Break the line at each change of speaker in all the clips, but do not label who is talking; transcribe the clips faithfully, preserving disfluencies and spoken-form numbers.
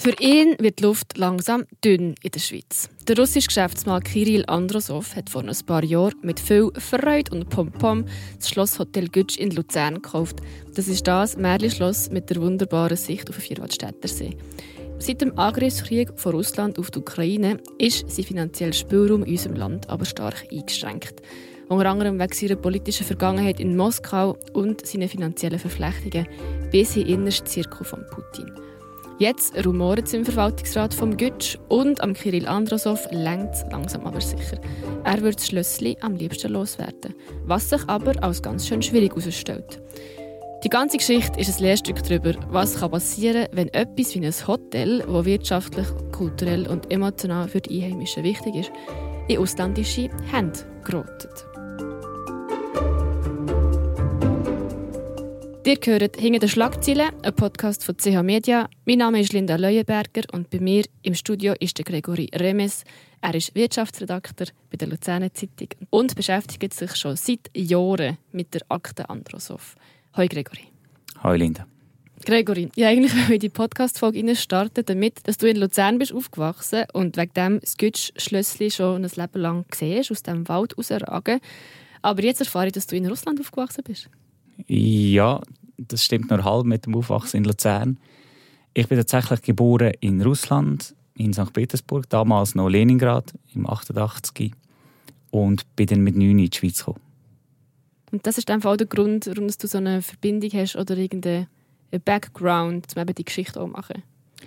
Für ihn wird die Luft langsam dünn in der Schweiz. Der russische Geschäftsmann Kirill Androsow hat vor ein paar Jahren mit viel Freude und Pompom das Schloss Hotel Gütsch in Luzern gekauft. Das ist das Märli-Schloss mit der wunderbaren Sicht auf den Vierwaldstätter See. Seit dem Angriffskrieg von Russland auf die Ukraine ist sein finanzieller Spielraum in unserem Land aber stark eingeschränkt. Unter anderem wegen seiner politischen Vergangenheit in Moskau und seinen finanziellen Verflechtungen bis in den innersten Zirkel von Putin. Jetzt rumoren es im Verwaltungsrat vom Gütsch und am Kirill Androsow längt's langsam aber sicher. Er wird das Schlössli am liebsten loswerden, was sich aber als ganz schön schwierig herausstellt. Die ganze Geschichte ist ein Lehrstück darüber, was passieren kann, wenn etwas wie ein Hotel, das wirtschaftlich, kulturell und emotional für die Einheimischen wichtig ist, in ausländische Hände gerät. Ihr hört «Hinter den Schlagzeilen», ein Podcast von C H Media. Mein Name ist Linda Leuenberger und bei mir im Studio ist der Gregory Remes. Er ist Wirtschaftsredakteur bei der Luzerner Zeitung und beschäftigt sich schon seit Jahren mit der Akte Androsow. Hoi Gregory.
Hoi Linda.
Gregory, ich eigentlich will in die Podcast-Folge starten, damit dass du in Luzern bist aufgewachsen und wegen dem das Gütsch-Schlössli schon ein Leben lang siehst, aus dem Wald rausragen. Aber jetzt erfahre ich, dass du in Russland aufgewachsen bist.
Ja, das stimmt nur halb mit dem Aufwachsen in Luzern. Ich bin tatsächlich geboren in Russland, in Sankt Petersburg, damals noch Leningrad, im achtundachtzig. Und bin dann mit neun in die Schweiz gekommen.
Und das ist einfach auch der Grund, warum du so eine Verbindung hast oder irgendeinen Background, um eben die Geschichte auch zu machen?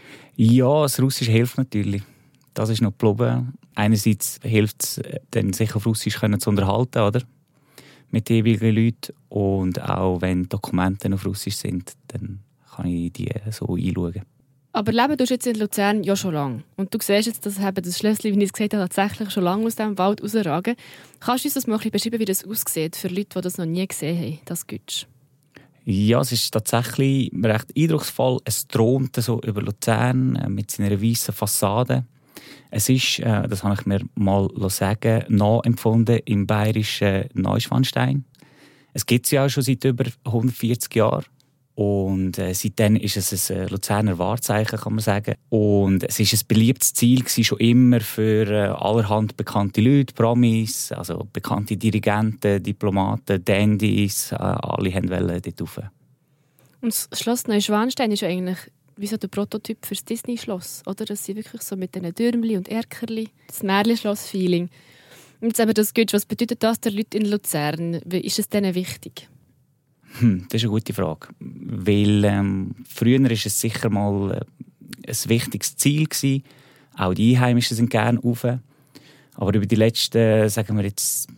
Ja, das Russische hilft natürlich. Das ist noch geblieben. Einerseits hilft es, dann sich auf Russisch zu unterhalten, oder? Mit den jeweiligen Leuten. Und auch wenn Dokumente auf Russisch sind, dann kann ich die so einschauen.
Aber leben du jetzt in Luzern ja schon lange. Und du siehst jetzt, dass das Schlössli, wie ich es gesagt habe, tatsächlich schon lange aus diesem Wald rausragen. Kannst du uns das mal ein bisschen beschreiben, wie das aussieht, für Leute, die das noch nie gesehen haben, das Gütsch?
Ja, es ist tatsächlich recht eindrucksvoll. Es thront so über Luzern mit seiner weißen Fassade. Es ist, äh, das habe ich mir mal sagen, nachempfunden im bayerischen Neuschwanstein. Es gibt es ja auch schon seit über hundertvierzig Jahren. Und äh, seitdem ist es ein äh, Luzerner Wahrzeichen, kann man sagen. Und es ist ein beliebtes Ziel gewesen, schon immer für äh, allerhand bekannte Leute, Promis, also bekannte Dirigenten, Diplomaten, Dandys, äh, alle wollten dort rauf.
Und das Schloss Neuschwanstein ist ja eigentlich wie so der Prototyp für das Disney-Schloss, oder? Das sind wirklich so mit diesen Türmchen und Erkerli, das Märli-Schloss-Feeling. Und jetzt eben das Gütsch, was bedeutet das den Leuten in Luzern? Wie ist es denen wichtig?
Hm, das ist eine gute Frage. Weil ähm, früher war es sicher mal äh, ein wichtiges Ziel gewesen. Auch die Einheimischen sind gerne rauf. Aber über die letzten, sagen wir jetzt,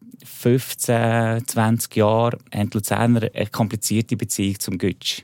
fünfzehn, zwanzig Jahre haben die Luzerner eine komplizierte Beziehung zum Gütsch.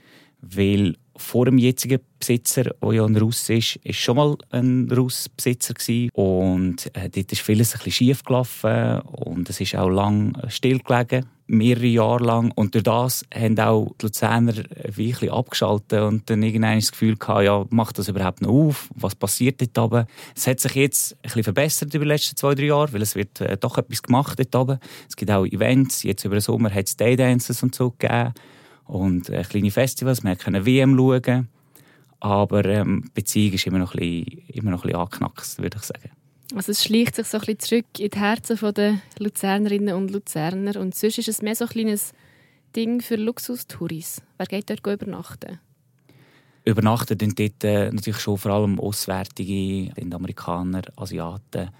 Weil vor dem jetzigen Besitzer, der ja ein Russ ist, war schon mal ein Russ-Besitzer. Und äh, dort ist vieles ein bisschen schief gelaufen und es ist auch lang stillgelegen, mehrere Jahre lang. Und durch das haben auch die Luzerner ein bisschen abgeschaltet und dann irgendwann das Gefühl gehabt, ja, macht das überhaupt noch auf? Was passiert dort oben? Es hat sich jetzt ein bisschen verbessert über die letzten zwei, drei Jahre, weil es wird äh, doch etwas gemacht dort oben. Es gibt auch Events, jetzt über den Sommer hat es Daydances und so gegeben. Und äh, kleine Festivals, wir können W M schauen. Aber ähm, die Beziehung ist immer noch ein bisschen, immer noch ein bisschen angeknackst, würde ich sagen.
Also es schleicht sich so ein bisschen zurück in die Herzen der Luzernerinnen und Luzerner. Und sonst ist es mehr so ein kleines Ding für Luxustouris. Wer geht dort übernachten?
Übernachten sind dort äh, natürlich schon vor allem Auswärtige, sind Amerikaner, Asiaten.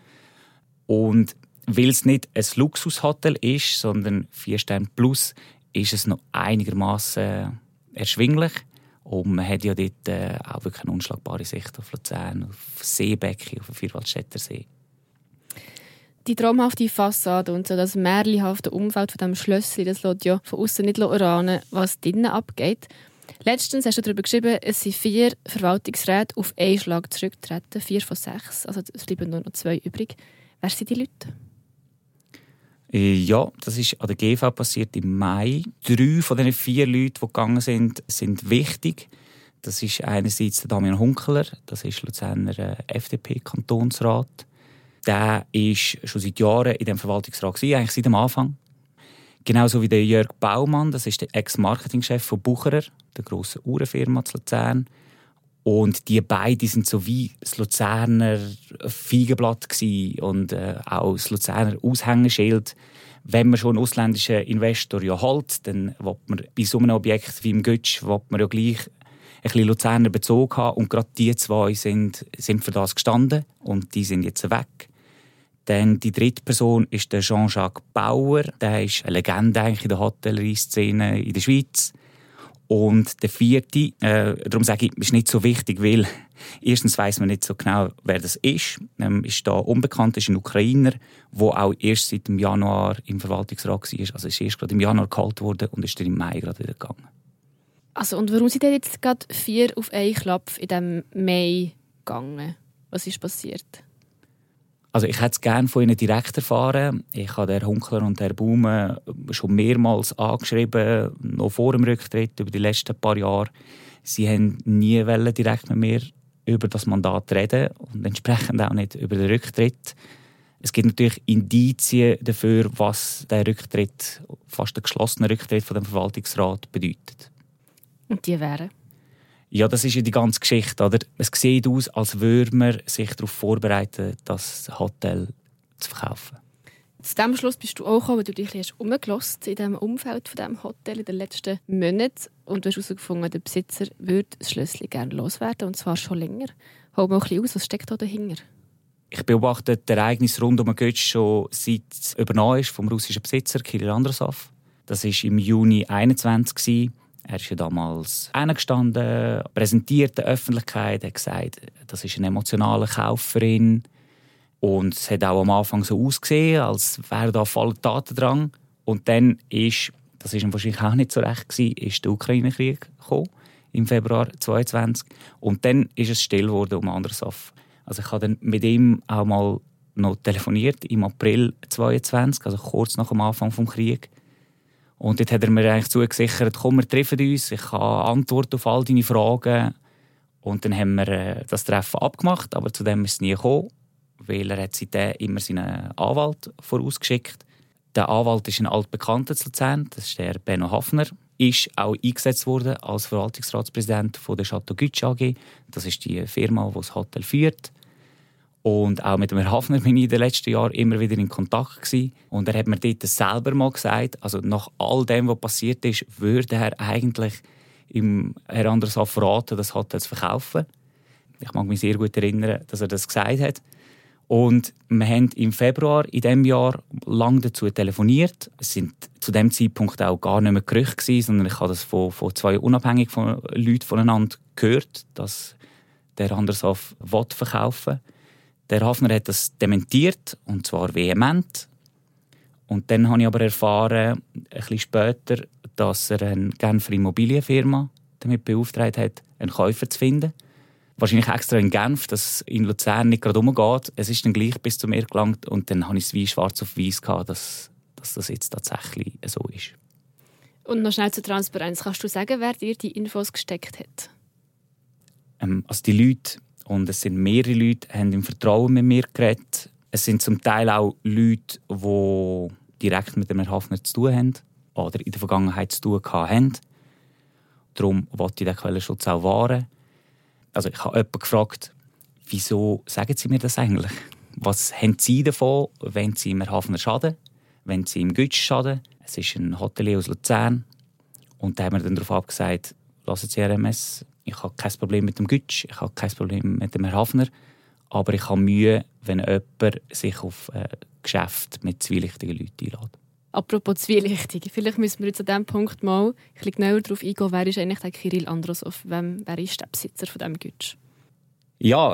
Und weil es nicht ein Luxushotel ist, sondern vier Sterne plus, ist es noch einigermaßen erschwinglich. Und man hat ja dort äh, auch wirklich eine unschlagbare Sicht auf Luzern, auf Seebecken, auf den Vierwaldstätter See.
Die traumhafte Fassade und so das märchenhafte Umfeld von diesem Schlössli, das lässt ja von außen nicht erahnen, was drinnen abgeht. Letztens hast du darüber geschrieben, es sind vier Verwaltungsräte auf einen Schlag zurückgetreten, vier von sechs, also es bleiben nur noch zwei übrig. Wer sind die Leute?
Ja, das ist an der G V passiert im Mai. Drei von diesen vier Leuten, die gegangen sind, sind wichtig. Das ist einerseits der Damian Hunkeler, das ist Luzerner F D P-Kantonsrat. Der war schon seit Jahren in diesem Verwaltungsrat, eigentlich seit dem Anfang. Genauso wie der Jörg Baumann, das ist der Ex-Marketingchef von Bucherer, der grossen Uhrenfirma zu Luzern. Und die beiden sind so wie das Luzerner Feigenblatt gewesen und äh, auch das Luzerner Aushängeschild. Wenn man schon einen ausländischen Investor ja holt, dann will man bei so einem Objekt wie im Gütsch will man ja gleich ein bisschen Luzerner Bezug haben. Und gerade die zwei sind, sind für das gestanden und die sind jetzt weg. Dann die dritte Person ist der Jean-Jacques Bauer. Der ist eine Legende eigentlich in der Hotellerie-Szene in der Schweiz. Und der vierte, äh, darum sage ich, ist nicht so wichtig, weil erstens weiss man nicht so genau, wer das ist. Ähm, ist da unbekannt, ist ein Ukrainer, der auch erst seit dem Januar im Verwaltungsrat war. Also ist erst gerade im Januar geholt worden und ist dann im Mai gerade wieder gegangen.
Also, und warum sind denn jetzt gerade vier auf einen Klapp in diesem Mai gegangen? Was ist passiert?
Also ich hätte es gerne von Ihnen direkt erfahren. Ich habe Herrn Hunkler und Herrn Baume schon mehrmals angeschrieben, noch vor dem Rücktritt, über die letzten paar Jahre. Sie wollten nie direkt mit mir über das Mandat reden und entsprechend auch nicht über den Rücktritt. Es gibt natürlich Indizien dafür, was der Rücktritt, fast der geschlossene Rücktritt von dem Verwaltungsrat bedeutet.
Und die wären?
Ja, das ist ja die ganze Geschichte. Oder? Es sieht aus, als würde man sich darauf vorbereiten, das Hotel zu verkaufen.
Zu diesem Schluss bist du auch gekommen, weil du dich herumgelassen in diesem Umfeld von diesem Hotel in den letzten Monaten. Und du hast herausgefunden, der Besitzer würde das Schlösschen gerne loswerden, und zwar schon länger. Hol mal ein bisschen aus, was steckt da dahinter?
Ich beobachte das Ereignis rund um den Götsch schon seit es übernommen ist vom russischen Besitzer Kirill Androsow. Das war im Juni einundzwanzig. Er ist ja damals hingestanden, präsentiert der Öffentlichkeit, hat gesagt, das ist eine emotionale Kauferin. Und es hat auch am Anfang so ausgesehen, als wäre da voller Tatendrang. Und dann ist, das war ihm wahrscheinlich auch nicht so recht gewesen, ist der Ukraine-Krieg gekommen, im Februar zweitausendzweiundzwanzig. Und dann ist es still geworden um Androsow. Also ich habe dann mit ihm auch mal noch telefoniert, im April zweitausendzweiundzwanzig, also kurz nach dem Anfang des Krieges. Und dort hat er mir eigentlich zugesichert, komm, wir treffen uns, ich habe Antworten auf all deine Fragen. Und dann haben wir äh, das Treffen abgemacht, aber zu dem ist es nie gekommen, weil er hat seitdem immer seinen Anwalt vorausgeschickt. Der Anwalt ist ein altbekannter zu Luzern, das ist der Benno Hafner, ist auch eingesetzt worden als Verwaltungsratspräsident von der Chateau Gütsch A G. Das ist die Firma, die das Hotel führt. Und auch mit dem Herrn Hafner bin ich in den letzten Jahren immer wieder in Kontakt gewesen. Und er hat mir dort selber mal gesagt, also nach all dem, was passiert ist, würde er eigentlich im Herrn Androsow verraten, das Hotel zu verkaufen. Ich mag mich sehr gut erinnern, dass er das gesagt hat. Und wir haben im Februar in diesem Jahr lange dazu telefoniert. Es sind zu dem Zeitpunkt auch gar nicht mehr Gerüchte gewesen, sondern ich habe das von, von zwei unabhängigen Leuten voneinander gehört, dass der Androsow verkaufen will. Der Hafner hat das dementiert, und zwar vehement. Und dann habe ich aber erfahren, ein bisschen später, dass er eine Genfer Immobilienfirma damit beauftragt hat, einen Käufer zu finden. Wahrscheinlich extra in Genf, dass es in Luzern nicht gerade umgeht. Es ist dann gleich bis zu mir gelangt und dann habe ich es wie schwarz auf weiß gehabt, dass, dass das jetzt tatsächlich so ist.
Und noch schnell zur Transparenz. Kannst du sagen, wer dir die Infos gesteckt hat?
Ähm, also die Leute, und es sind mehrere Leute, haben im Vertrauen mit mir geredet. Es sind zum Teil auch Leute, die direkt mit dem Herrn Hafner zu tun haben oder in der Vergangenheit zu tun hatten. Darum wollte ich den Quellenschutz auch wahren. Also ich habe jemanden gefragt, wieso sagen Sie mir das eigentlich? Was haben Sie davon, wenn Sie im Herrn Hafner schaden, wenn Sie im Gütsch schaden? Es ist ein Hotelier aus Luzern. Und da haben wir dann darauf abgesagt, lassen Sie R M S, ich habe kein Problem mit dem Gütsch, ich habe kein Problem mit dem Herrn Hafner, aber ich habe Mühe, wenn jemand sich auf ein Geschäft mit zwielichtigen Leuten einlädt.
Apropos zwielichtig, vielleicht müssen wir jetzt an diesem Punkt mal ein bisschen genauer darauf eingehen, wer ist eigentlich der Kirill Androsow, wer ist der Besitzer von diesem Gütsch?
Ja,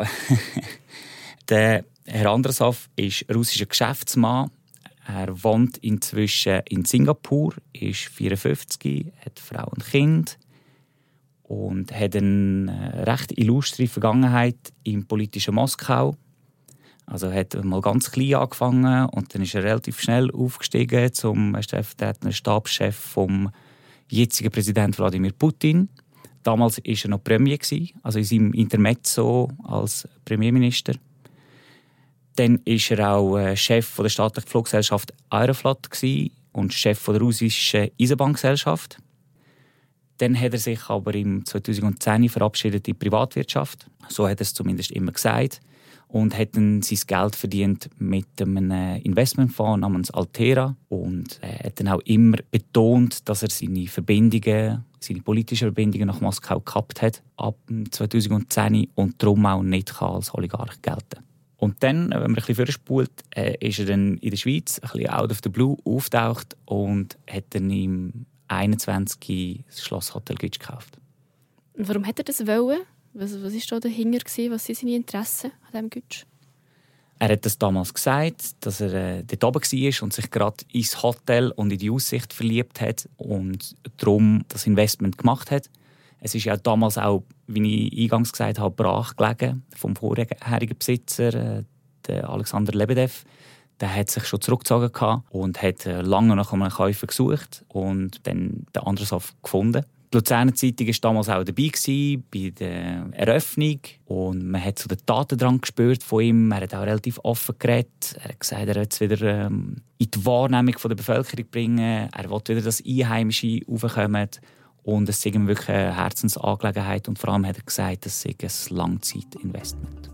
der Herr Androsow ist russischer Geschäftsmann. Er wohnt inzwischen in Singapur, ist vierundfünfzig, hat Frau und Kind und hat eine recht illustre Vergangenheit im politischen Moskau. Also er hat mal ganz klein angefangen und dann ist er relativ schnell aufgestiegen zum stellvertretenden Stabschef vom jetzigen Präsidenten Wladimir Putin. Damals war er noch Premier, also in seinem Intermezzo als Premierminister. Dann war er auch Chef der staatlichen Fluggesellschaft Aeroflot und Chef der russischen Eisenbahngesellschaft. Dann hat er sich aber im zweitausendzehn verabschiedet in die Privatwirtschaft. So hat er es zumindest immer gesagt. Und hat dann sein Geld verdient mit einem Investmentfonds namens Altera. Und er hat dann auch immer betont, dass er seine Verbindungen, seine politischen Verbindungen nach Moskau gehabt hat ab zweitausendzehn und darum auch nicht als Oligarch gelten. Und dann, wenn man ein bisschen vorspult, äh, ist er dann in der Schweiz ein bisschen out of the blue aufgetaucht und hat dann im einundzwanzig das Schloss Hotel Gütsch gekauft.
Und warum hat er das wollen? Was war da dahinter? Was sind seine Interessen an diesem Gütsch?
Er hat das damals gesagt, dass er äh, dort oben war und sich gerade ins Hotel und in die Aussicht verliebt hat und darum das Investment gemacht hat. Es ist ja damals auch, wie ich eingangs gesagt habe, brach gelegen vom vorherigen Besitzer, äh, der Alexander Lebedev. Der hat sich schon zurückgezogen und hat äh, lange nach einem Käufer gesucht und dann den Androsov gefunden. Die Luzerner Zeitung war damals auch dabei gewesen, bei der Eröffnung und man hat so den Tatendrang gespürt von ihm. Er hat auch relativ offen geredet. Er hat gesagt, er will es wieder ähm, in die Wahrnehmung der Bevölkerung bringen. Er will wieder, dass Einheimische raufkommen. Und es sei ihm wirklich eine Herzensangelegenheit. Und vor allem hat er gesagt, es sei ein Langzeitinvestment.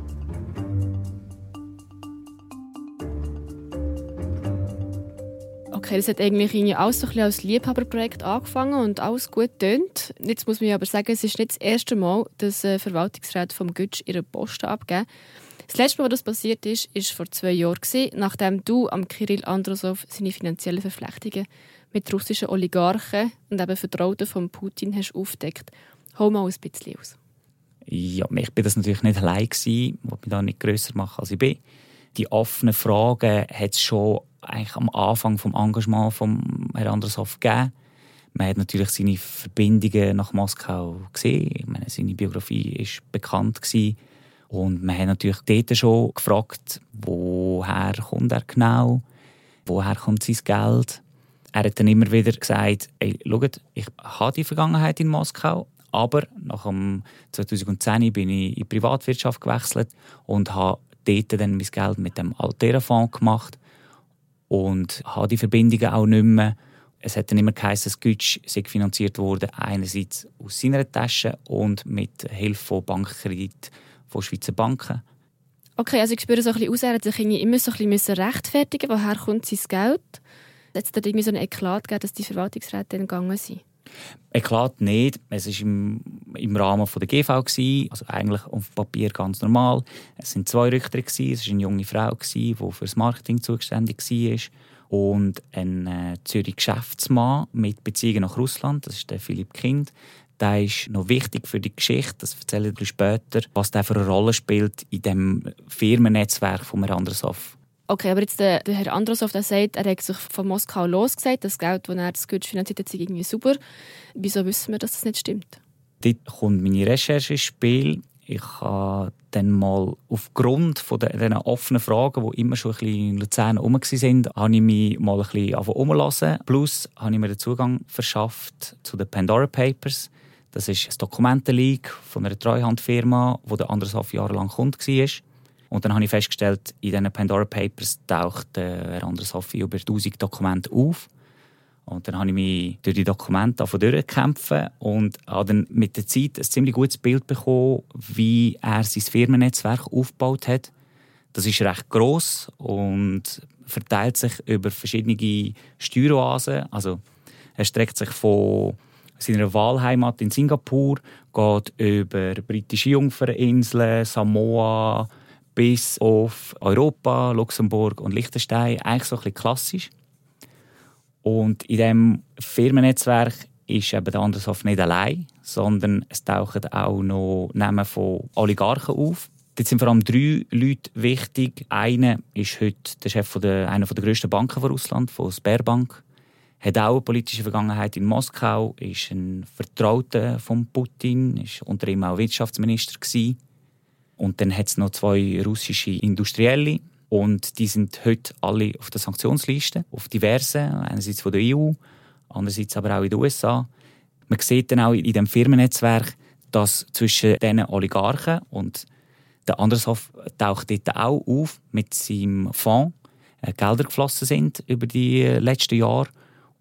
Okay, das hat eigentlich alles so ein bisschen als Liebhaberprojekt angefangen und alles gut tönt. Jetzt muss man aber sagen, es ist nicht das erste Mal, dass äh, Verwaltungsräte vom Gütsch ihre Posten abgeben. Das letzte Mal, was das passiert ist, war vor zwei Jahren, nachdem du am Kirill Androsov seine finanziellen Verflechtungen mit russischen Oligarchen und eben Vertrauten von Putin hast aufgedeckt. Hol mal ein bisschen aus.
Ja, ich war das natürlich nicht allein, ich wollte mich da nicht grösser machen, als ich bin. Die offenen Fragen hat es schon eigentlich am Anfang des Engagements von Herrn Androsov gegeben. Man hat natürlich seine Verbindungen nach Moskau gesehen. Ich meine, seine Biografie war bekannt gewesen. Und man hat natürlich dort schon gefragt, woher kommt er genau, woher kommt sein Geld. Er hat dann immer wieder gesagt, hey, schaut, ich habe die Vergangenheit in Moskau, aber nach dem zweitausendzehn bin ich in die Privatwirtschaft gewechselt und habe dort dann mein Geld mit dem Altera-Fonds gemacht und habe die Verbindungen auch nicht mehr. Es hat dann immer geheißen, dass Gütsch finanziert wurde, einerseits aus seiner Tasche und mit Hilfe von Bankkredit von Schweizer Banken.
Okay, also ich spüre so ein bisschen aus, er hat sich immer so ein bisschen rechtfertigen, woher kommt sein Geld. Hat es da irgendwie so einen Eklat gegeben, dass die Verwaltungsräte dann gegangen sind?
Eklat nicht. Es war im, im Rahmen der G V, also eigentlich auf Papier ganz normal. Es waren zwei Richter, es war eine junge Frau, die für das Marketing zuständig war. Und ein äh, Zürich Geschäftsmann mit Beziehungen nach Russland, das ist der Philipp Kind. Der ist noch wichtig für die Geschichte, das erzähle ich später, was der für eine Rolle spielt in dem Firmennetzwerk von Herrn Androsov.
Okay, aber jetzt der, der Herr Androsov, der sagt, er hat sich von Moskau losgesagt, das Geld, das er das Gütsch finanziert hat, ist irgendwie super. Wieso wissen wir, dass das nicht stimmt?
Dort kommt meine Recherche ins Spiel. Ich habe dann mal aufgrund von diesen offenen Fragen, die immer schon ein bisschen in Luzern herum waren, habe ich mich mal ein bisschen umhören. Plus habe ich mir den Zugang verschafft zu den Pandora Papers. Das ist ein Dokumentenleak von einer Treuhandfirma, wo der Androsov jahrelang Kunde war. Und dann habe ich festgestellt, in diesen Pandora Papers taucht äh, Herr Androsov über tausend Dokumente auf. Und dann habe ich mich durch die Dokumente durchgekämpft und habe dann mit der Zeit ein ziemlich gutes Bild bekommen, wie er sein Firmennetzwerk aufgebaut hat. Das ist recht gross und verteilt sich über verschiedene Steueroasen. Also er streckt sich von seiner Wahlheimat in Singapur, geht über britische Jungferninseln, Samoa, bis auf Europa, Luxemburg und Liechtenstein. Eigentlich so ein bisschen klassisch. Und in diesem Firmennetzwerk ist eben der Androsov nicht allein, sondern es tauchen auch noch Namen von Oligarchen auf. Dort sind vor allem drei Leute wichtig. Einer ist heute der Chef von der, einer der grössten Banken von Russland, von Sberbank. Hat auch eine politische Vergangenheit in Moskau, ist ein Vertrauter von Putin, ist unter ihm auch Wirtschaftsminister gewesen. Und dann hat es noch zwei russische Industrielle. Und die sind heute alle auf der Sanktionsliste, auf diversen, einerseits von der E U, andererseits aber auch in den U S A. Man sieht dann auch in diesem Firmennetzwerk, dass zwischen diesen Oligarchen und der Androsov taucht dort auch auf mit seinem Fonds, äh, Gelder geflossen sind über die letzten Jahre.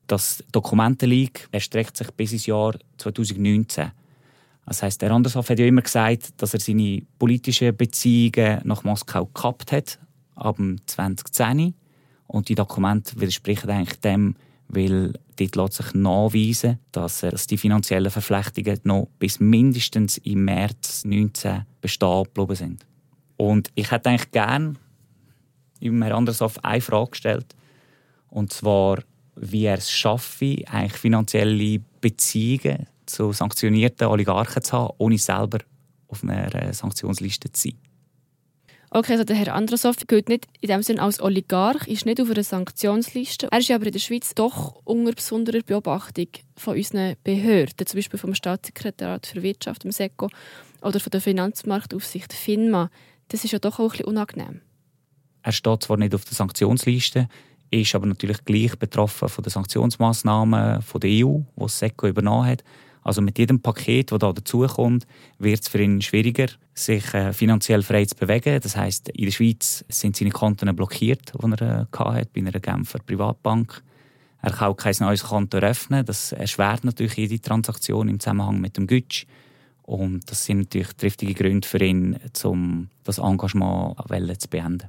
Das Dokumentenleak erstreckt sich bis ins Jahr zwanzig neunzehn. Das heisst, der Andershoff hat ja immer gesagt, dass er seine politischen Beziehungen nach Moskau gekappt hat, ab zwanzig zehn. Und die Dokumente widersprechen eigentlich dem, weil dort lässt sich nachweisen, dass, er, dass die finanziellen Verflechtungen noch bis mindestens im März neunzehn bestehen geblieben sind. Und ich hätte eigentlich gerne Herrn Andershoff eine Frage gestellt, und zwar, wie er es schaffe, eigentlich finanzielle Beziehungen zu sanktionierten Oligarchen zu haben, ohne selber auf einer Sanktionsliste zu sein.
Okay, also der Herr Andershoff gilt nicht in dem Sinne als Oligarch, ist nicht auf einer Sanktionsliste. Er ist aber in der Schweiz doch unter besonderer Beobachtung von unseren Behörden, zum Beispiel vom Staatssekretariat für Wirtschaft, dem SECO, oder von der Finanzmarktaufsicht FINMA. Das ist ja doch auch ein bisschen unangenehm.
Er steht zwar nicht auf der Sanktionsliste, ist aber natürlich gleich betroffen von den Sanktionsmaßnahmen von der E U, die das SECO übernommen hat. Also mit jedem Paket, das da dazukommt, wird es für ihn schwieriger, sich äh, finanziell frei zu bewegen. Das heisst, in der Schweiz sind seine Konten blockiert, die er äh, hatte, bei einer Genfer Privatbank. Er kann auch kein neues Konto eröffnen. Das erschwert natürlich jede Transaktion im Zusammenhang mit dem Gütsch. Und das sind natürlich triftige Gründe für ihn, um das Engagement zu beenden.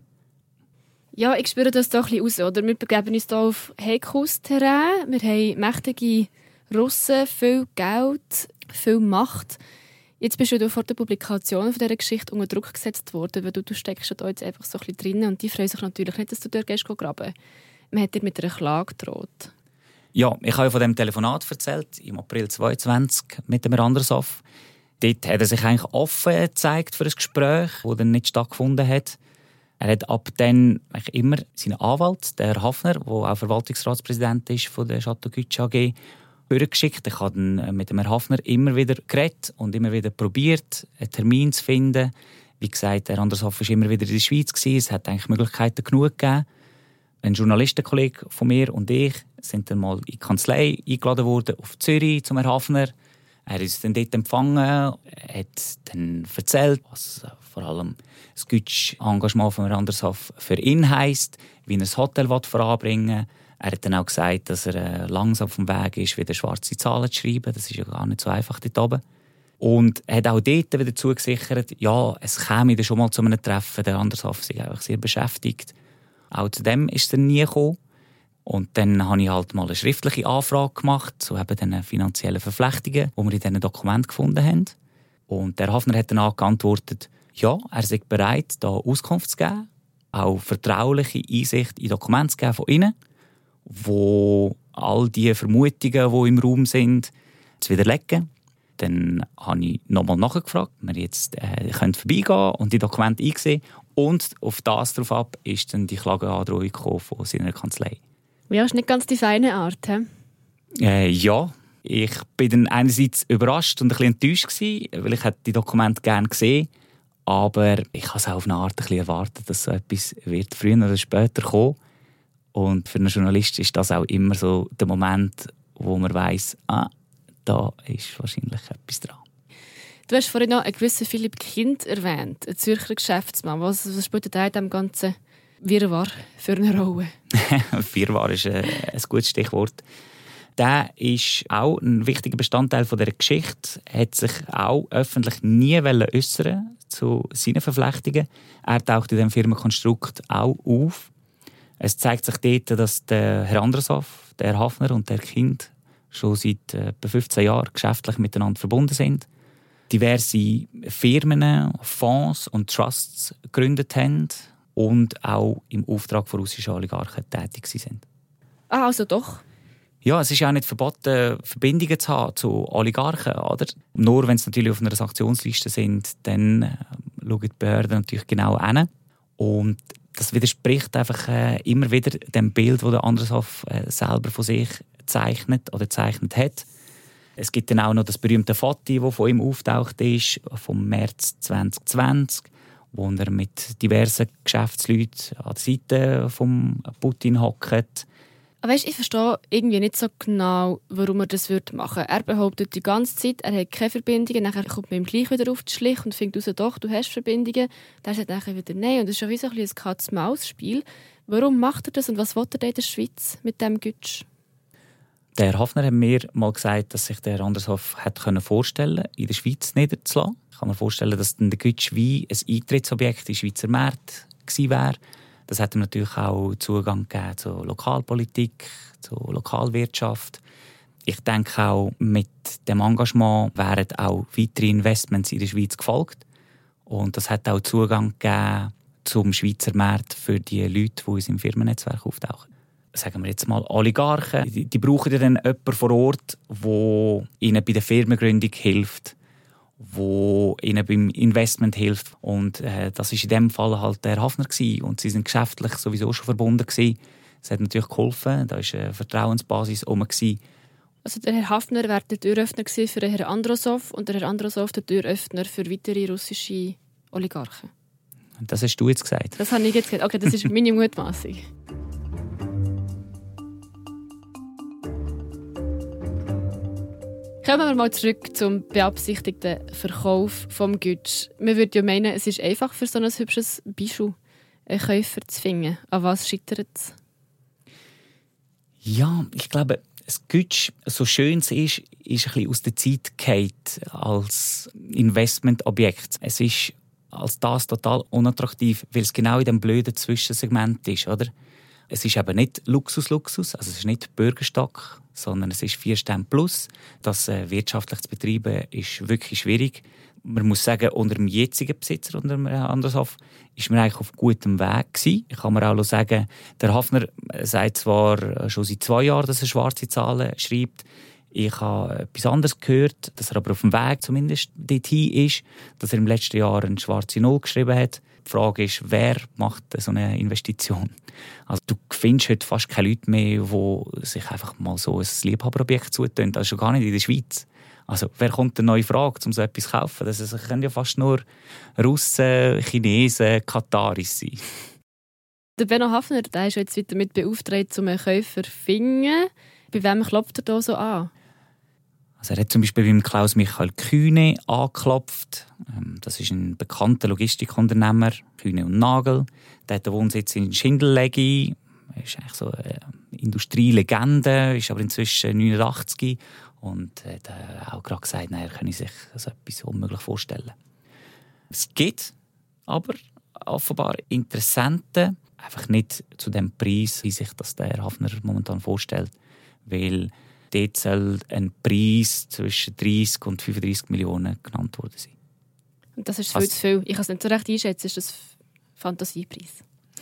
Ja, ich spüre das doch ein bisschen raus. Oder? Wir begeben uns hier auf heikles Terrain. Wir haben mächtige Russen, viel Geld, viel Macht. Jetzt bist du vor der Publikation von dieser Geschichte unter Druck gesetzt worden, weil du, du steckst da jetzt einfach so ein bisschen drin und die freuen sich natürlich nicht, dass du dort gehst, graben. Man hat dir mit einer Klage gedroht.
Ja, ich habe ja von dem Telefonat erzählt, im April zweiundzwanzig mit dem Andershoff. Dort hat er sich eigentlich offen gezeigt für ein Gespräch, das dann nicht stattgefunden hat. Er hat ab dann immer seinen Anwalt, der Herr Hafner, der auch Verwaltungsratspräsident ist von der Chateau Gütsch A G, durchgeschickt. Ich habe dann mit dem Herrn Hafner immer wieder geredet und immer wieder probiert, einen Termin zu finden. Wie gesagt, der Andershoff war immer wieder in der Schweiz. Es hat eigentlich Möglichkeiten genug gegeben. Ein Journalistenkollege von mir und ich sind dann mal in die Kanzlei eingeladen worden, auf Zürich, zum Herrn Hafner. Er ist dann dort empfangen, hat dann erzählt, was vor allem das Gütsch-Engagement von Herrn Andershoff für ihn heisst, wie er das Hotel voranbringen will. Er hat dann auch gesagt, dass er langsam auf dem Weg ist, wieder schwarze Zahlen zu schreiben. Das ist ja gar nicht so einfach dort oben. Und er hat auch dort wieder zugesichert, ja, es käme dann schon mal zu einem Treffen. Der Andershoff sich einfach sehr beschäftigt. Auch zu dem ist es dann nie gekommen. Und dann habe ich halt mal eine schriftliche Anfrage gemacht zu eben diesen finanziellen Verflechtungen, die wir in diesen Dokumenten gefunden haben. Und der Hafner hat dann geantwortet, ja, er sei bereit, da Auskunft zu geben, auch vertrauliche Einsicht in Dokumente zu geben von ihnen, wo all die Vermutungen, die im Raum sind, zu widerlegen. Dann habe ich nochmal nachgefragt, ob wir jetzt äh, vorbeigehen können und die Dokumente einsehen. Und auf das darauf ab ist dann die Klageandrohung von seiner Kanzlei.
Ja, das ist nicht ganz die feine Art, he?
Äh, ja, ich war dann einerseits überrascht und ein bisschen enttäuscht gewesen, weil ich die Dokumente gerne gesehen, aber ich habe es auch auf eine Art ein bisschen erwartet, dass so etwas wird früher oder später kommen. Und für einen Journalist ist das auch immer so der Moment, wo man weiss, ah, da ist wahrscheinlich etwas dran.
Du hast vorhin noch einen gewissen Philipp Kind erwähnt, ein Zürcher Geschäftsmann. Was, was spielt der in diesem ganzen Wirrwarr für eine Rolle?
Wirrwarr ist ein, ein gutes Stichwort. Der ist auch ein wichtiger Bestandteil dieser Geschichte. Er hat sich auch öffentlich nie äußern zu seinen Verflechtungen. Er taucht in diesem Firmenkonstrukt auch auf. Es zeigt sich dort, dass der Herr Andershoff, der Herr Hafner und der Kind schon seit etwa fünfzehn Jahren geschäftlich miteinander verbunden sind. Diverse Firmen, Fonds und Trusts gegründet haben und auch im Auftrag von russischen Oligarchen tätig sind.
Ah, also doch?
Ja, es ist ja auch nicht verboten, Verbindungen zu haben zu Oligarchen, oder? Nur wenn sie natürlich auf einer Sanktionsliste sind, dann äh, schauen die Behörden natürlich genau hin. Und das widerspricht einfach äh, immer wieder dem Bild, das der Andershoff äh, selber von sich zeichnet oder zeichnet hat. Es gibt dann auch noch das berühmte Foto, das von ihm auftaucht ist, vom März zwanzig zwanzig, wo er mit diversen Geschäftsleuten an der Seite von Putin hockt.
Aber weißt, ich verstehe irgendwie nicht so genau, warum er das machen würde. Er behauptet die ganze Zeit, er hat keine Verbindungen. Dann kommt man ihm gleich wieder auf den Schlich und findet raus, doch, du hast Verbindungen. Dann sagt er wieder nein. Und das ist schon wie so ein, ein Katz-Maus-Spiel. Warum macht er das und was will er denn in der Schweiz mit diesem Gütsch?
Der Herr Hafner hat mir mal gesagt, dass sich der Herr Andershoff hätte vorstellen können, in der Schweiz niederzulassen. Ich kann mir vorstellen, dass der Gütsch wie ein Eintrittsobjekt in den Schweizer Markt gewesen wäre. Das hat ihm natürlich auch Zugang gegeben zur Lokalpolitik, zur Lokalwirtschaft. Ich denke auch, mit dem Engagement wären auch weitere Investments in der Schweiz gefolgt. Und das hat auch Zugang gegeben zum Schweizer Markt für die Leute, die in seinem Firmennetzwerk auftauchen. Sagen wir jetzt mal Oligarchen, die, die brauchen ja dann jemanden vor Ort, der ihnen bei der Firmengründung hilft, wo ihnen beim Investment hilft. Und äh, das war in dem Fall halt der Hafner gewesen. Und sie sind geschäftlich sowieso schon verbunden gewesen. Das hat natürlich geholfen, da war eine Vertrauensbasis herum.
Also der Herr Hafner wäre der Türöffner für den Herrn Androsow und der Herr Androsow der Türöffner für weitere russische Oligarchen.
Das hast du jetzt gesagt.
Das habe ich jetzt gesagt. Okay, das ist meine Mutmaßung. Kommen wir mal zurück zum beabsichtigten Verkauf vom Gütsch. Man würde ja meinen, es ist einfach für so ein hübsches Bijou einen Käufer zu finden. An was scheitert es?
Ja, ich glaube, das Gütsch, so schön es ist, ist ein bisschen aus der Zeit gefallen als Investmentobjekt. Es ist als das total unattraktiv, weil es genau in dem blöden Zwischensegment ist, oder? Es ist eben nicht Luxus-Luxus, also es ist nicht Bürgerstock, sondern es ist vier Sterne plus. Das äh, wirtschaftlich zu betreiben ist wirklich schwierig. Man muss sagen, unter dem jetzigen Besitzer, unter dem Andershoff, ist man eigentlich auf gutem Weg gewesen. Ich kann mir auch sagen, der Hafner sagt zwar schon seit zwei Jahren, dass er schwarze Zahlen schreibt. Ich habe etwas anderes gehört, dass er aber auf dem Weg zumindest dorthin ist, dass er im letzten Jahr eine schwarze Null geschrieben hat. Die Frage ist, wer macht so eine Investition? Also du findest heute fast keine Leute mehr, die sich einfach mal so ein Liebhaberobjekt zutun. Das ist schon gar nicht in der Schweiz. Also wer kommt eine neue Frage, um so etwas zu kaufen? Das können ja fast nur Russen, Chinesen, Kataris sein.
Der Benno Hafner, der ist jetzt wieder damit beauftragt, um einen Käufer zu finden. Bei wem klopft er da so an?
Also er hat zum Beispiel beim Klaus-Michael Kühne angeklopft. Das ist ein bekannter Logistikunternehmer, Kühne und Nagel. Der hat den Wohnsitz in Schindellegi. Er ist eigentlich so eine Industrielegende, ist aber inzwischen neunundachtzig und hat auch gerade gesagt, nein, er könne sich so etwas unmöglich vorstellen. Es gibt aber offenbar Interessenten, einfach nicht zu dem Preis, wie sich das der Hafner momentan vorstellt, weil dort soll ein Preis zwischen dreißig und fünfunddreißig Millionen genannt worden sein.
Und das ist viel also, zu viel. Ich kann es nicht so recht einschätzen. Ist das Fantasiepreis?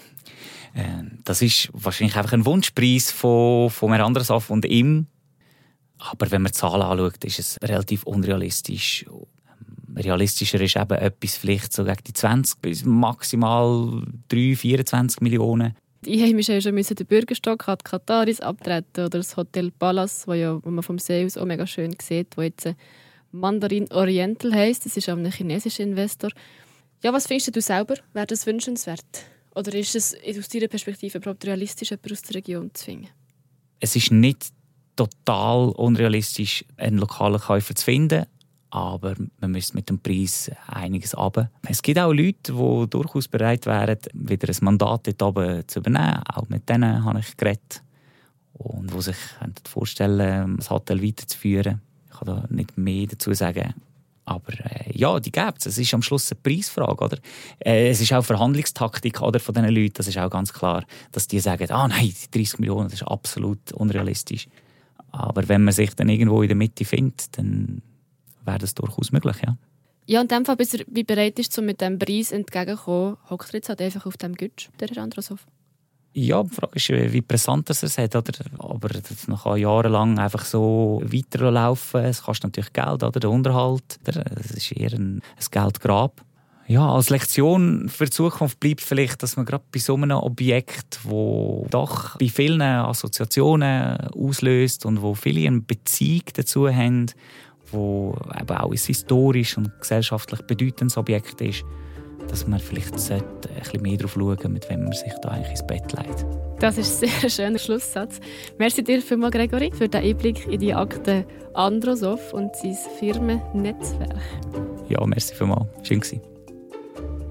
Äh, das ist wahrscheinlich einfach ein Wunschpreis von, von Herrn Andershoff und ihm. Aber wenn man die Zahlen anschaut, ist es relativ unrealistisch. Realistischer ist eben etwas vielleicht so gegen die zwanzig bis maximal drei, vierundzwanzig Millionen.
Die Einheimischen schon müssen den Bürgerstock hat Kataris abtreten oder das Hotel Palace, wo, ja, wo man vom See aus auch mega schön sieht, wo jetzt Mandarin Oriental heisst. Das ist auch ein chinesischer Investor. Ja, was findest du selber? Wäre das wünschenswert? Oder ist es aus deiner Perspektive überhaupt realistisch, jemanden aus der Region zu finden? Es
ist nicht total unrealistisch, einen lokalen Käufer zu finden. Aber man müsste mit dem Preis einiges runter. Es gibt auch Leute, die durchaus bereit wären, wieder ein Mandat dort oben zu übernehmen. Auch mit denen habe ich geredet. Und die sich vorstellen, das Hotel weiterzuführen. Ich kann da nicht mehr dazu sagen. Aber äh, ja, die gibt es. Es ist am Schluss eine Preisfrage. Oder? Äh, es ist auch Verhandlungstaktik oder, von diesen Leuten. Das ist auch ganz klar, dass die sagen, ah nein, die dreißig Millionen, das ist absolut unrealistisch. Aber wenn man sich dann irgendwo in der Mitte findet, dann wäre das durchaus möglich, ja.
Ja, in dem Fall, bis er wie bereit ist, um mit diesem Preis entgegenzukommen, hockt er jetzt halt einfach auf dem Gütsch, der Herr Androsow. Ja,
die Frage ist, wie präsent er es hat. Oder? Aber das noch jahrelang einfach so weiterlaufen, es kostet natürlich Geld, oder? Der Unterhalt. Es ist eher ein, ein Geldgrab. Ja, als Lektion für die Zukunft bleibt vielleicht, dass man gerade bei so einem Objekt, wo doch bei vielen Assoziationen auslöst und wo viele eine Beziehung dazu haben, wo eben auch ein historisch und gesellschaftlich bedeutendes Objekt ist, dass man vielleicht ein bisschen mehr darauf schauen sollte, mit wem man sich da eigentlich ins Bett legt.
Das ist ein sehr schöner Schlusssatz. Merci dir vielmals, Gregory, für den Einblick in die Akte Androsow und sein Firmennetzwerk.
Ja, merci vielmals. Schön gewesen.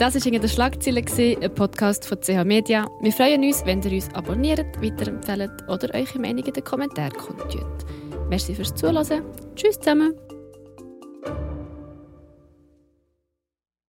Das war «Hinter den Schlagzeilen», ein Podcast von C H Media. Wir freuen uns, wenn ihr uns abonniert, weiterempfehlt oder eure Meinung in den Kommentaren kundtut. Merci fürs Zuhören. Tschüss zusammen.